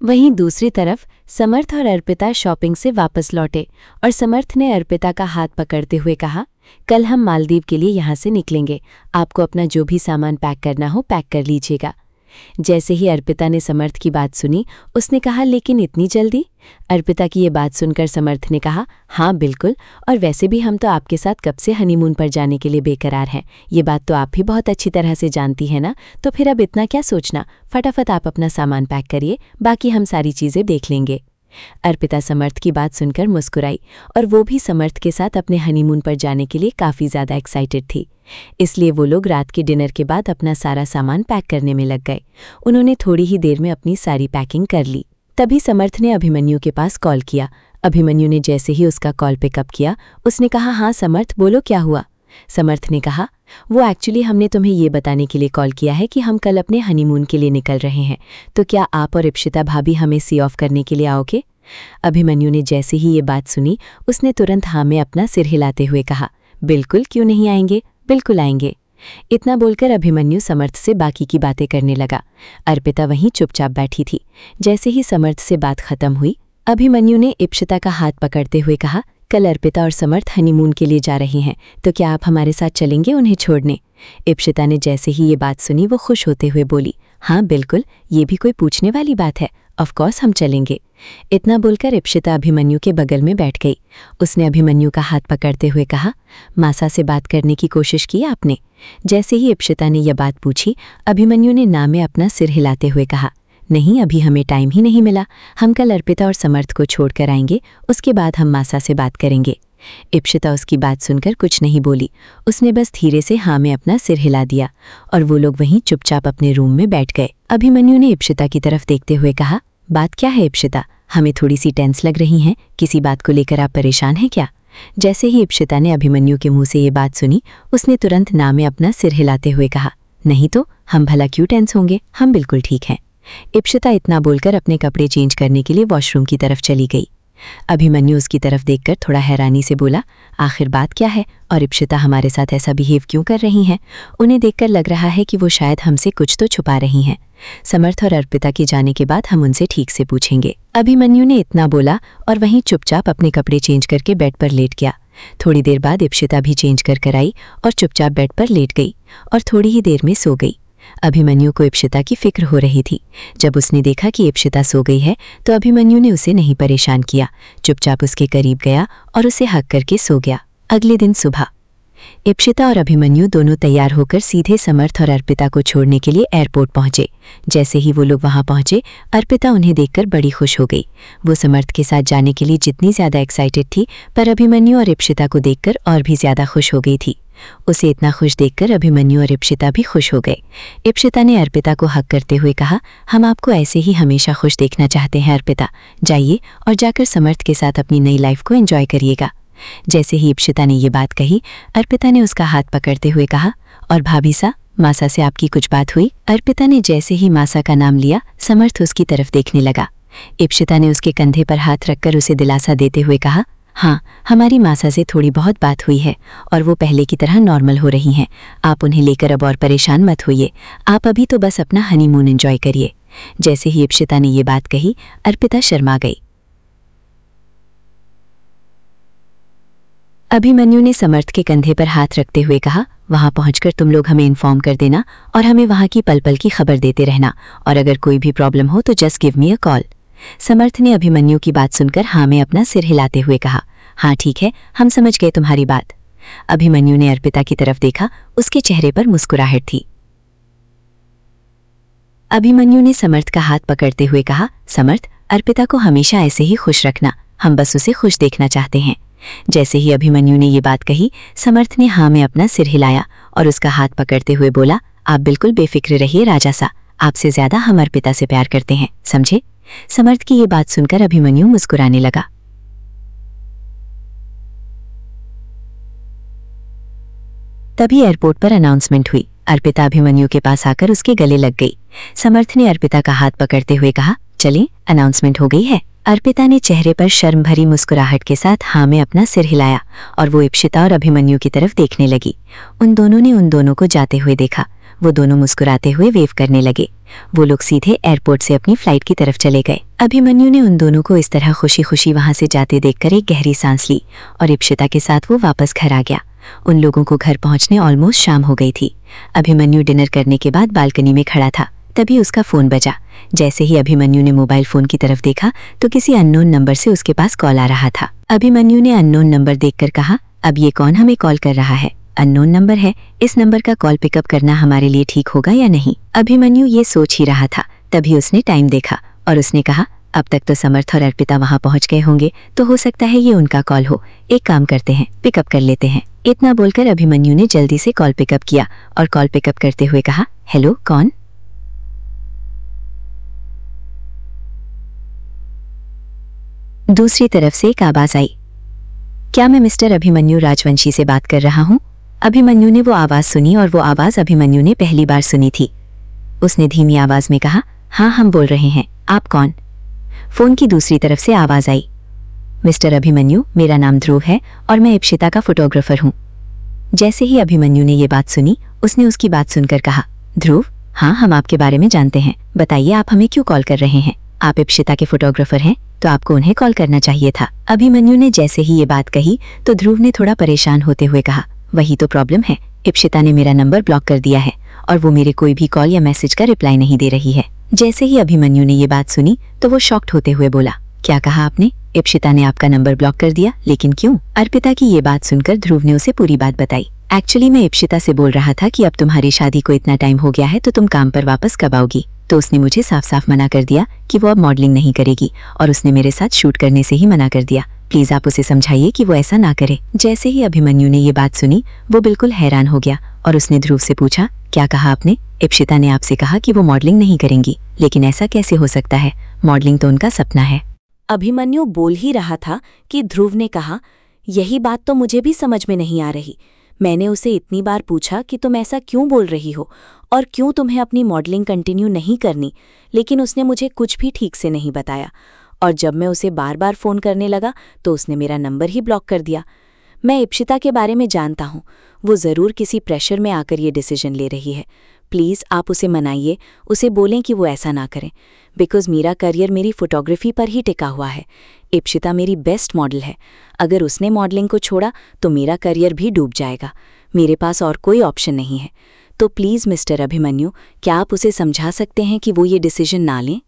वहीं दूसरी तरफ समर्थ और अर्पिता शॉपिंग से वापस लौटे और समर्थ ने अर्पिता का हाथ पकड़ते हुए कहा, कल हम मालदीव के लिए यहाँ से निकलेंगे। आपको अपना जो भी सामान पैक करना हो पैक कर लीजिएगा। जैसे ही अर्पिता ने समर्थ की बात सुनी, उसने कहा, लेकिन इतनी जल्दी? अर्पिता की ये बात सुनकर समर्थ ने कहा, हाँ बिल्कुल, और वैसे भी हम तो आपके साथ कब से हनीमून पर जाने के लिए बेकरार हैं। ये बात तो आप भी बहुत अच्छी तरह से जानती हैं ना, तो फिर अब इतना क्या सोचना, फटाफट आप अपना सामान पैक करिए, बाकी हम सारी चीज़ें देख लेंगे। अर्पिता समर्थ की बात सुनकर मुस्कुराई और वो भी समर्थ के साथ अपने हनीमून पर जाने के लिए काफ़ी ज़्यादा एक्साइटेड थी। इसलिए वो लोग रात के डिनर के बाद अपना सारा सामान पैक करने में लग गए। उन्होंने थोड़ी ही देर में अपनी सारी पैकिंग कर ली। तभी समर्थ ने अभिमन्यु के पास कॉल किया। अभिमन्यु ने जैसे ही उसका कॉल पिकअप किया, उसने कहा, हाँ समर्थ बोलो, क्या हुआ? समर्थ ने कहा, वो एक्चुअली हमने तुम्हें ये बताने के लिए कॉल किया है कि हम कल अपने हनीमून के लिए निकल रहे हैं, तो क्या आप और इप्शिता भाभी हमें सी ऑफ करने के लिए आओगे? अभिमन्यु ने जैसे ही ये बात सुनी, उसने तुरंत हाँ में अपना सिर हिलाते हुए कहा, बिल्कुल, क्यों नहीं आएंगे, बिल्कुल आएंगे। इतना बोलकर अभिमन्यु समर्थ से बाकी की बातें करने लगा। अर्पिता वहीं चुपचाप बैठी थी। जैसे ही समर्थ से बात खत्म हुई, अभिमन्यु ने इप्शिता का हाथ पकड़ते हुए कहा, कल अर्पिता और समर्थ हनीमून के लिए जा रहे हैं, तो क्या आप हमारे साथ चलेंगे उन्हें छोड़ने? इप्शिता ने जैसे ही ये बात सुनी, वो खुश होते हुए बोली, हाँ बिल्कुल, ये भी कोई पूछने वाली बात है, ऑफ कोर्स हम चलेंगे। इतना बोलकर इप्शिता अभिमन्यु के बगल में बैठ गई। उसने अभिमन्यु का हाथ पकड़ते हुए कहा, मासा से बात करने की कोशिश की आपने? जैसे ही इप्शिता ने यह बात पूछी, अभिमन्यु ने ना में अपना सिर हिलाते हुए कहा, नहीं, अभी हमें टाइम ही नहीं मिला। हम कल अर्पिता और समर्थ को छोड़कर आएंगे, उसके बाद हम मासा से बात करेंगे। इप्शिता उसकी बात सुनकर कुछ नहीं बोली। उसने बस धीरे से हाँ में अपना सिर हिला दिया और वो लोग वहीं चुपचाप अपने रूम में बैठ गए। अभिमन्यु ने इप्शिता की तरफ देखते हुए कहा, बात क्या है इप्शिता? हमें थोड़ी सी टेंस लग रही हैं, किसी बात को लेकर आप परेशान हैं क्या? जैसे ही इप्शिता ने अभिमन्यु के मुंह से ये बात सुनी, उसने तुरंत ना में अपना सिर हिलाते हुए कहा, नहीं तो, हम भला क्यों टेंस होंगे, हम बिल्कुल ठीक हैं। इप्शिता इतना बोलकर अपने कपड़े चेंज करने के लिए वॉशरूम की तरफ चली गई। अभिमन्यु उसकी तरफ देखकर थोड़ा हैरानी से बोला, आखिर बात क्या है और इप्शिता हमारे साथ ऐसा बिहेव क्यों कर रही हैं? उन्हें देखकर लग रहा है कि वो शायद हमसे कुछ तो छुपा रही हैं। समर्थ और अर्पिता के जाने के बाद हम उनसे ठीक से पूछेंगे। अभिमन्यु ने इतना बोला और वहीं चुपचाप अपने कपड़े चेंज करके बेड पर लेट गया। थोड़ी देर बाद इप्शिता भी चेंज कर आई और चुपचाप बेड पर लेट गई और थोड़ी ही देर में सो गई। अभिमन्यु को इप्शिता की फिक्र हो रही थी। जब उसने देखा कि इप्शिता सो गई है, तो अभिमन्यु ने उसे नहीं परेशान किया, चुपचाप उसके करीब गया और उसे हक करके सो गया। अगले दिन सुबह इप्शिता और अभिमन्यु दोनों तैयार होकर सीधे समर्थ और अर्पिता को छोड़ने के लिए एयरपोर्ट पहुंचे। जैसे ही वो लोग वहां पहुंचे, अर्पिता उन्हें देखकर बड़ी खुश हो गई। वो समर्थ के साथ जाने के लिए जितनी ज़्यादा एक्साइटेड थी, पर अभिमन्यु और इप्शिता को देखकर और भी ज़्यादा खुश हो गई थी। उसे इतना खुश देखकर अभिमन्यु और इप्शिता भी खुश हो गए। इप्शिता ने अर्पिता को हक करते हुए कहा, हम आपको ऐसे ही हमेशा खुश देखना चाहते हैं अर्पिता, जाइए और जाकर समर्थ के साथ अपनी नई लाइफ को एंजॉय करिएगा। जैसे ही इप्शिता ने ये बात कही, अर्पिता ने उसका हाथ पकड़ते हुए कहा, और भाभी सा, मासा से आपकी कुछ बात हुई? अर्पिता ने जैसे ही मासा का नाम लिया, समर्थ उसकी तरफ देखने लगा। इप्शिता ने उसके कंधे पर हाथ रखकर उसे दिलासा देते हुए कहा, हाँ, हमारी मासा से थोड़ी बहुत बात हुई है और वो पहले की तरह नॉर्मल हो रही हैं। आप उन्हें लेकर अब और परेशान मत होइए, आप अभी तो बस अपना हनीमून एंजॉय करिए। जैसे ही इप्शिता ने ये बात कही, अर्पिता शर्मा गई। अभिमन्यु ने समर्थ के कंधे पर हाथ रखते हुए कहा, वहां पहुंचकर तुम लोग हमें इन्फॉर्म कर देना और हमें वहां की पल पल की खबर देते रहना, और अगर कोई भी प्रॉब्लम हो तो just give me a call. Samarth ने अभिमन्यु की बात सुनकर हाँ में अपना सिर हिलाते हुए कहा, हाँ ठीक है, हम समझ गए तुम्हारी बात। अभिमन्यु ने अर्पिता की तरफ देखा, उसके चेहरे पर मुस्कुराहट थी। अभिमन्यु ने समर्थ का हाथ पकड़ते हुए कहा, समर्थ, अर्पिता को हमेशा ऐसे ही खुश रखना, हम बस उसे खुश देखना चाहते हैं। जैसे ही अभिमन्यु ने ये बात कही, समर्थ ने हाँ में अपना सिर हिलाया और उसका हाथ पकड़ते हुए बोला, आप बिल्कुल बेफिक्र रहिए राजा सा, आपसे ज्यादा हम अर्पिता से प्यार करते हैं, समझे? समर्थ की ये बात सुनकर अभिमन्यु मुस्कुराने लगा। तभी एयरपोर्ट पर अनाउंसमेंट हुई। अर्पिता अभिमन्यु के पास आकर उसके गले लग गई। समर्थ ने अर्पिता का हाथ पकड़ते हुए कहा, चलें, अनाउंसमेंट हो गई है। अर्पिता ने चेहरे पर शर्म भरी मुस्कुराहट के साथ हाँ में अपना सिर हिलाया और वो इप्शिता और अभिमन्यु की तरफ देखने लगी। उन दोनों ने उन दोनों को जाते हुए देखा। वो दोनों मुस्कुराते हुए वेव करने लगे। वो लोग सीधे एयरपोर्ट से अपनी फ्लाइट की तरफ चले गए। अभिमन्यु ने उन दोनों को इस तरह खुशी खुशी वहां से जाते देखकर एक गहरी सांस ली और इप्शिता के साथ वो वापस घर आ गया। उन लोगों को घर पहुंचने ऑलमोस्ट शाम हो गई थी। अभिमन्यु डिनर करने के बाद बालकनी में खड़ा था, तभी उसका फोन बजा। जैसे ही अभिमन्यु ने मोबाइल फोन की तरफ देखा तो किसी अननोन नंबर से उसके पास कॉल आ रहा था। अभिमन्यु ने अननोन नंबर देखकर कहा, अब ये कौन हमें कॉल कर रहा है? अननोन नंबर है, इस नंबर का कॉल पिकअप करना हमारे लिए ठीक होगा या नहीं? अभिमन्यु ये सोच ही रहा था, तभी उसने टाइम देखा और उसने कहा, अब तक तो समर्थ और अर्पिता वहां पहुंच गए होंगे, तो हो सकता है ये उनका कॉल हो। एक काम करते हैं, पिकअप कर लेते हैं। इतना बोलकर अभिमन्यु ने जल्दी से कॉल पिकअप किया और कॉल पिकअप करते हुए कहा, हेलो, कौन? दूसरी तरफ से एक आवाज आई, क्या मैं मिस्टर अभिमन्यु राजवंशी से बात कर रहा हूं? अभिमन्यु ने वो आवाज सुनी और वो आवाज अभिमन्यु ने पहली बार सुनी थी। उसने धीमी आवाज में कहा, हाँ, हम बोल रहे हैं, आप कौन? फोन की दूसरी तरफ से आवाज आई, मिस्टर अभिमन्यु, मेरा नाम ध्रुव है और मैं इप्शिता का फोटोग्राफर हूं। जैसे ही अभिमन्यु ने ये बात सुनी, उसने उसकी बात सुनकर कहा, ध्रुव, हाँ, हम आपके बारे में जानते हैं, बताइए आप हमें क्यों कॉल कर रहे हैं? आप इप्शिता के फोटोग्राफर हैं, तो आपको उन्हें कॉल करना चाहिए था। अभिमन्यु ने जैसे ही ये बात कही तो ध्रुव ने थोड़ा परेशान होते हुए कहा, वही तो प्रॉब्लम है, इप्शिता ने मेरा नंबर ब्लॉक कर दिया है और वो मेरे कोई भी कॉल या मैसेज का रिप्लाई नहीं दे रही है। जैसे ही अभिमन्यु ने ये बात सुनी तो वो शॉक्ड होते हुए बोला, क्या कहा आपने? इप्शिता ने आपका नंबर ब्लॉक कर दिया, लेकिन क्यों? अर्पिता की ये बात सुनकर ध्रुव ने उसे पूरी बात बताई। एक्चुअली मैं इप्शिता से बोल रहा था कि अब तुम्हारी शादी को इतना टाइम हो गया है तो तुम काम पर वापस कब आओगी? तो उसने मुझे साफ साफ मना कर दिया कि वो अब मॉडलिंग नहीं करेगी और उसने मेरे साथ शूट करने से ही मना कर दिया। प्लीज आप उसे समझाइए कि वो ऐसा ना करे। जैसे ही अभिमन्यु ने ये बात सुनी वो बिल्कुल हैरान हो गया और उसने ध्रुव से पूछा, क्या कहा आपने? इप्शिता ने आपसे कहा कि वो मॉडलिंग नहीं करेंगी, लेकिन ऐसा कैसे हो सकता है? मॉडलिंग तो उनका सपना है। अभिमन्यु बोल ही रहा था कि ध्रुव ने कहा, यही बात तो मुझे भी समझ में नहीं आ रही। मैंने उसे इतनी बार पूछा कि तुम ऐसा क्यों बोल रही हो और क्यों तुम्हें अपनी मॉडलिंग कंटिन्यू नहीं करनी, लेकिन उसने मुझे कुछ भी ठीक से नहीं बताया और जब मैं उसे बार बार फ़ोन करने लगा तो उसने मेरा नंबर ही ब्लॉक कर दिया। मैं इप्शिता के बारे में जानता हूँ, वो ज़रूर किसी प्रेशर में आकर ये डिसीजन ले रही है। प्लीज़ आप उसे मनाइए, उसे बोलें कि वो ऐसा ना करें, बिकॉज़ मेरा करियर मेरी फ़ोटोग्राफी पर ही टिका हुआ है। इप्शिता मेरी बेस्ट मॉडल है, अगर उसने मॉडलिंग को छोड़ा तो मेरा करियर भी डूब जाएगा। मेरे पास और कोई ऑप्शन नहीं है। तो प्लीज़ मिस्टर अभिमन्यु, क्या आप उसे समझा सकते हैं कि वो ये डिसीजन ना लें?